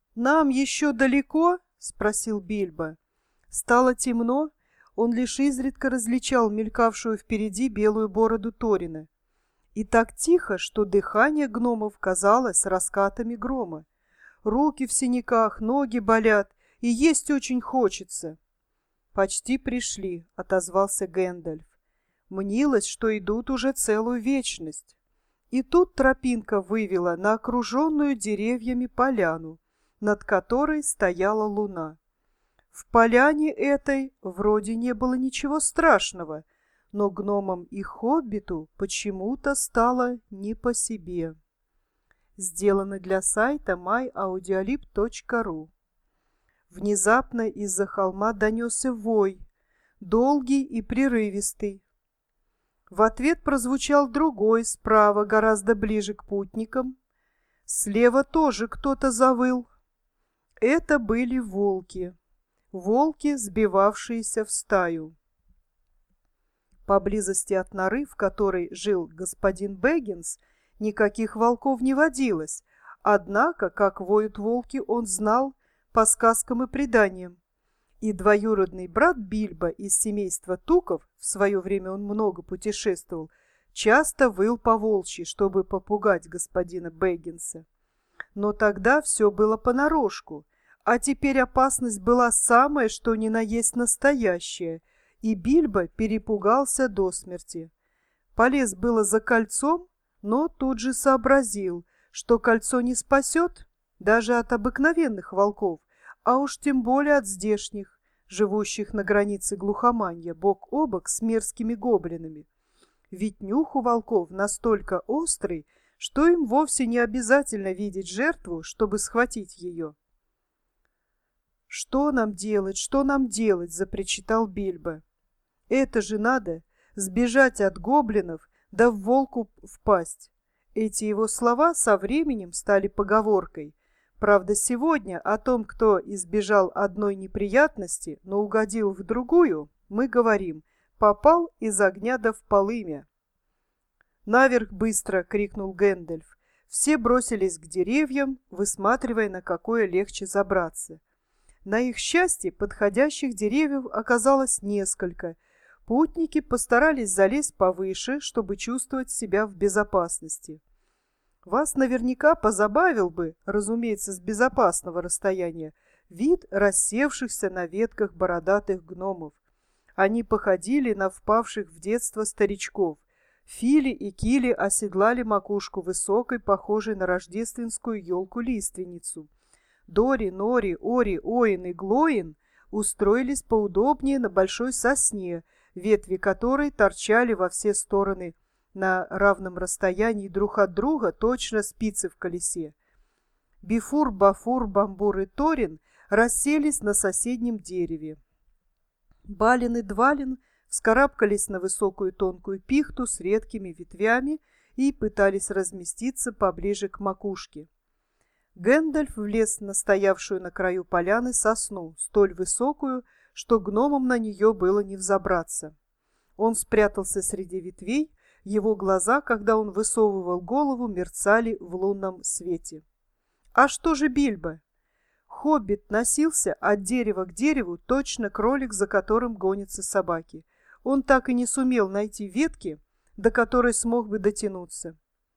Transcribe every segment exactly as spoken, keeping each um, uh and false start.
«Нам еще далеко?» — спросил Бильбо. Стало темно, он лишь изредка различал мелькавшую впереди белую бороду Торина. И так тихо, что дыхание гномов казалось раскатами грома. Руки в синяках, ноги болят, и есть очень хочется. «Почти пришли», — отозвался Гэндальф. Мнилось, что идут уже целую вечность. И тут тропинка вывела на окруженную деревьями поляну, над которой стояла луна. В поляне этой вроде не было ничего страшного, но гномам и хоббиту почему-то стало не по себе. Сделано для сайта май аудиолиб точка ру. Внезапно из-за холма донесся вой, долгий и прерывистый. В ответ прозвучал другой, справа, гораздо ближе к путникам. Слева тоже кто-то завыл. Это были волки. Волки, сбивавшиеся в стаю. Поблизости от норы, в которой жил господин Бэггинс, никаких волков не водилось, однако, как воют волки, он знал по сказкам и преданиям. И двоюродный брат Бильбо из семейства Туков, в свое время он много путешествовал, часто выл по-волчьи, чтобы попугать господина Бэггинса. Но тогда все было понарошку, а теперь опасность была самая, что ни на есть настоящая, и Бильбо перепугался до смерти. Полез было за кольцом, но тут же сообразил, что кольцо не спасет даже от обыкновенных волков, а уж тем более от здешних, живущих на границе глухоманья, бок о бок с мерзкими гоблинами. Ведь нюх у волков настолько острый, что им вовсе не обязательно видеть жертву, чтобы схватить ее. «Что нам делать, что нам делать?» — запричитал Бильбо. «Это же надо сбежать от гоблинов, да в волку впасть». Эти его слова со временем стали поговоркой. Правда, сегодня о том, кто избежал одной неприятности, но угодил в другую, мы говорим: попал из огня да в полымя. «Наверх быстро!» — крикнул Гэндальф. Все бросились к деревьям, высматривая, на какое легче забраться. На их счастье подходящих деревьев оказалось несколько. Путники постарались залезть повыше, чтобы чувствовать себя в безопасности. Вас наверняка позабавил бы, разумеется, с безопасного расстояния, вид рассевшихся на ветках бородатых гномов. Они походили на впавших в детство старичков. Фили и Кили оседлали макушку высокой, похожей на рождественскую елку-лиственницу. Дори, Нори, Ори, Оин и Глоин устроились поудобнее на большой сосне, ветви которой торчали во все стороны на равном расстоянии друг от друга, точно спицы в колесе. Бифур, Бафур, Бамбур и Торин расселись на соседнем дереве. Балин и Двалин вскарабкались на высокую тонкую пихту с редкими ветвями и пытались разместиться поближе к макушке. Гэндальф влез на стоявшую на краю поляны сосну, столь высокую, что гномам на нее было не взобраться. Он спрятался среди ветвей, его глаза, когда он высовывал голову, мерцали в лунном свете. А что же Бильбо? Хоббит носился от дерева к дереву, точно кролик, за которым гонятся собаки. Он так и не сумел найти ветки, до которой смог бы дотянуться.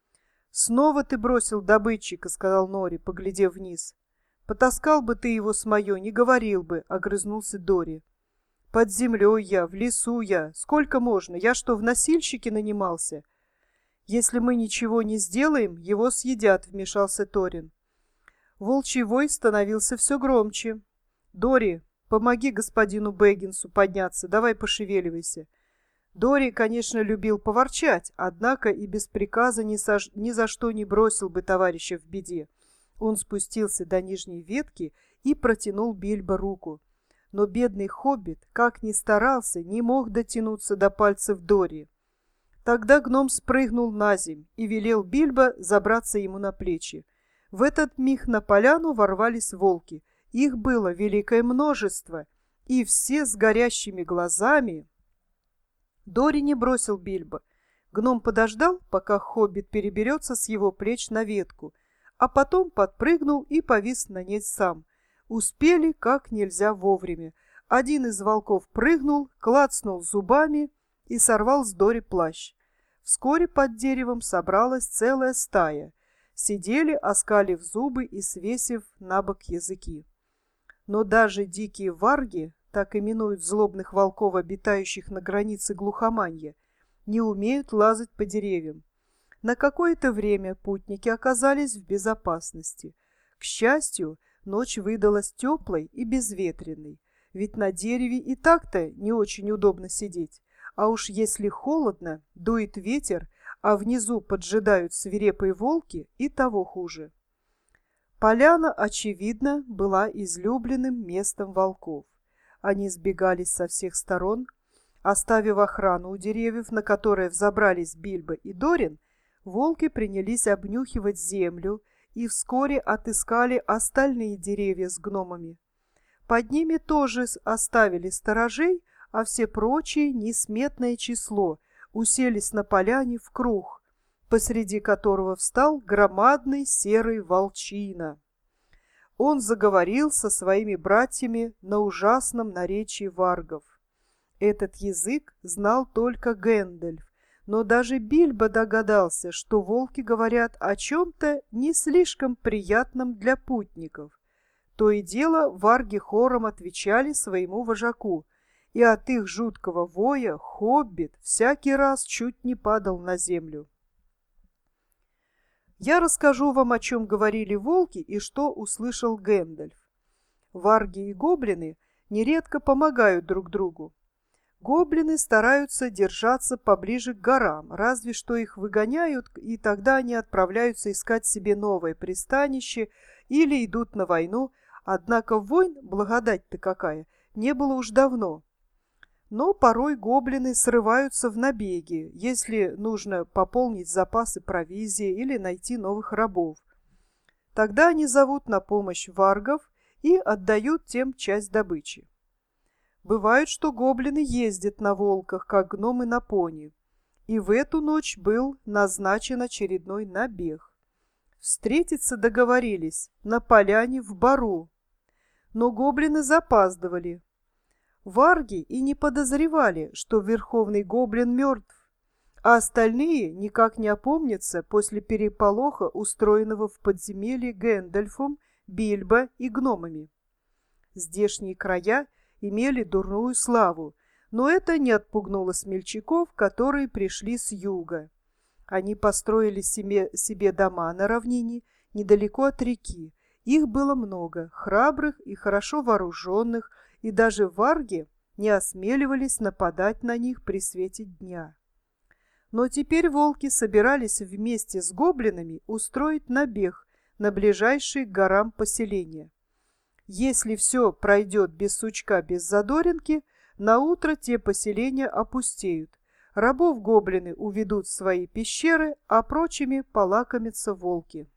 «Снова ты бросил добытчика», — сказал Нори, поглядев вниз. «Потаскал бы ты его с моё, не говорил бы», — огрызнулся Дори. «Под землей я, в лесу я. Сколько можно? Я что, в носильщике нанимался?» «Если мы ничего не сделаем, его съедят», — вмешался Торин. Волчий вой становился все громче. «Дори, помоги господину Бэггинсу подняться, давай пошевеливайся». Дори, конечно, любил поворчать, однако и без приказа ни, со... ни за что не бросил бы товарища в беде. Он спустился до нижней ветки и протянул Бильбо руку. Но бедный хоббит, как ни старался, не мог дотянуться до пальцев Дори. Тогда гном спрыгнул на земь и велел Бильбо забраться ему на плечи. В этот миг на поляну ворвались волки. Их было великое множество, и все с горящими глазами. Дори не бросил Бильбо. Гном подождал, пока хоббит переберется с его плеч на ветку, а потом подпрыгнул и повис на ней сам. Успели как нельзя вовремя. Один из волков прыгнул, клацнул зубами и сорвал с Дори плащ. Вскоре под деревом собралась целая стая. Сидели, оскалив зубы и свесив на бок языки. Но даже дикие варги, так именуют злобных волков, обитающих на границе глухоманья, не умеют лазать по деревьям. На какое-то время путники оказались в безопасности. К счастью, ночь выдалась теплой и безветренной, ведь на дереве и так-то не очень удобно сидеть, а уж если холодно, дует ветер, а внизу поджидают свирепые волки, и того хуже. Поляна, очевидно, была излюбленным местом волков. Они сбегались со всех сторон. Оставив охрану у деревьев, на которые взобрались Бильбо и Дорин, волки принялись обнюхивать землю и вскоре отыскали остальные деревья с гномами. Под ними тоже оставили сторожей, а все прочие, несметное число, уселись на поляне в круг, посреди которого встал громадный серый волчина. Он заговорил со своими братьями на ужасном наречии варгов. Этот язык знал только Гэндальф, но даже Бильбо догадался, что волки говорят о чем-то не слишком приятном для путников. То и дело варги хором отвечали своему вожаку, и от их жуткого воя хоббит всякий раз чуть не падал на землю. Я расскажу вам, о чем говорили волки и что услышал Гэндальф. Варги и гоблины нередко помогают друг другу. Гоблины стараются держаться поближе к горам, разве что их выгоняют, и тогда они отправляются искать себе новое пристанище или идут на войну, однако войн, благодать-то какая, не было уж давно. Но порой гоблины срываются в набеги, если нужно пополнить запасы провизии или найти новых рабов. Тогда они зовут на помощь варгов и отдают тем часть добычи. Бывает, что гоблины ездят на волках, как гномы на пони. И в эту ночь был назначен очередной набег. Встретиться договорились на поляне в бару. Но гоблины запаздывали. Варги и не подозревали, что верховный гоблин мертв, а остальные никак не опомнятся после переполоха, устроенного в подземелье Гэндальфом, Бильбо и гномами. Здешние края имели дурную славу, но это не отпугнуло смельчаков, которые пришли с юга. Они построили себе, себе дома на равнине, недалеко от реки. Их было много, храбрых и хорошо вооруженных, и даже варги не осмеливались нападать на них при свете дня. Но теперь волки собирались вместе с гоблинами устроить набег на ближайшие к горам поселения. Если все пройдет без сучка, без задоринки, наутро те поселения опустеют. Рабов гоблины уведут в свои пещеры, а прочими полакомятся волки.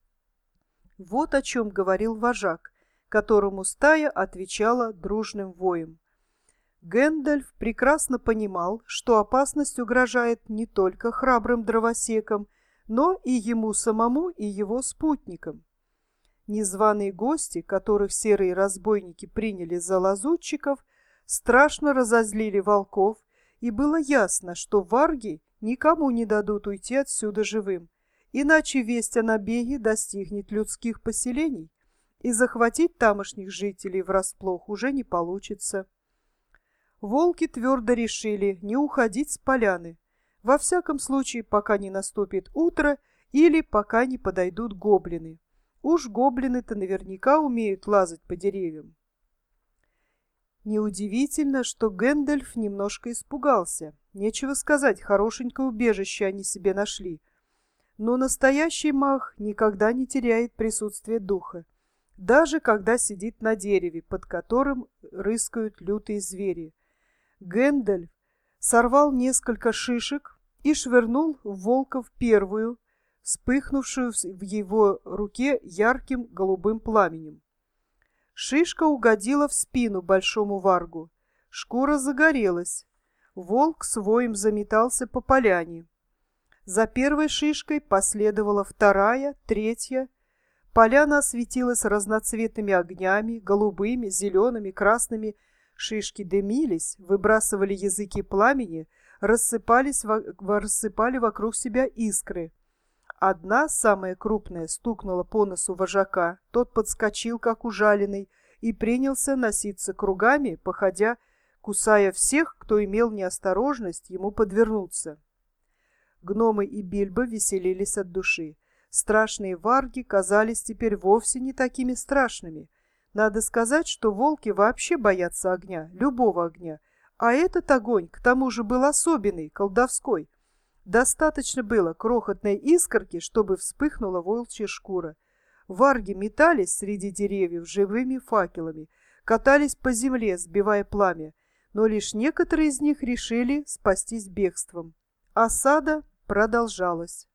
Вот о чем говорил вожак, которому стая отвечала дружным воем. Гэндальф прекрасно понимал, что опасность угрожает не только храбрым дровосекам, но и ему самому, и его спутникам. Незваные гости, которых серые разбойники приняли за лазутчиков, страшно разозлили волков, и было ясно, что варги никому не дадут уйти отсюда живым, иначе весть о набеге достигнет людских поселений, и захватить тамошних жителей врасплох уже не получится. Волки твердо решили не уходить с поляны, во всяком случае, пока не наступит утро или пока не подойдут гоблины. Уж гоблины-то наверняка умеют лазать по деревьям. Неудивительно, что Гэндальф немножко испугался. Нечего сказать, хорошенькое убежище они себе нашли. Но настоящий маг никогда не теряет присутствие духа, даже когда сидит на дереве, под которым рыскают лютые звери. Гэндальф сорвал несколько шишек и швырнул в волков первую, вспыхнувшую в его руке ярким голубым пламенем. Шишка угодила в спину большому варгу. Шкура загорелась. Волк с воем заметался по поляне. За первой шишкой последовала вторая, третья. Поляна осветилась разноцветными огнями, голубыми, зелеными, красными. Шишки дымились, выбрасывали языки пламени, рассыпались, рассыпали вокруг себя искры. Одна, самая крупная, стукнула по носу вожака. Тот подскочил, как ужаленный, и принялся носиться кругами, походя, кусая всех, кто имел неосторожность ему подвернуться. Гномы и Бильбо веселились от души. Страшные варги казались теперь вовсе не такими страшными. Надо сказать, что волки вообще боятся огня, любого огня, а этот огонь, к тому же, был особенный, колдовской. Достаточно было крохотной искорки, чтобы вспыхнула волчья шкура. Варги метались среди деревьев живыми факелами, катались по земле, сбивая пламя, но лишь некоторые из них решили спастись бегством. Осада продолжалась.